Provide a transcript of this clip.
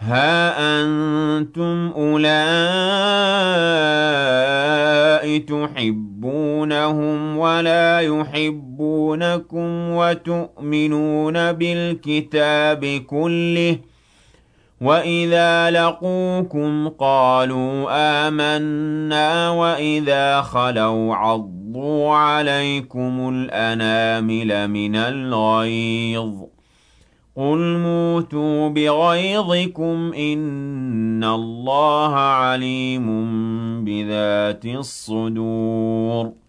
هَا أَنتُمْ أُولَاءِ تُحِبُّونَهُمْ وَلَا يُحِبُّونَكُمْ وَتُؤْمِنُونَ بِالْكِتَابِ كُلِّهِ وَإِذَا لَقُوكُمْ قَالُوا آمَنَّا وَإِذَا خَلَوْا عَضُّوا عَلَيْكُمُ الْأَنَامِلَ مِنَ الْغَيْظِ ۚ قُلْ مُوتُوا بِغَيْظِكُمْ ۗ إِنَّ اللَّهَ عَلِيمٌ بِذَاتِ الصُّدُورِ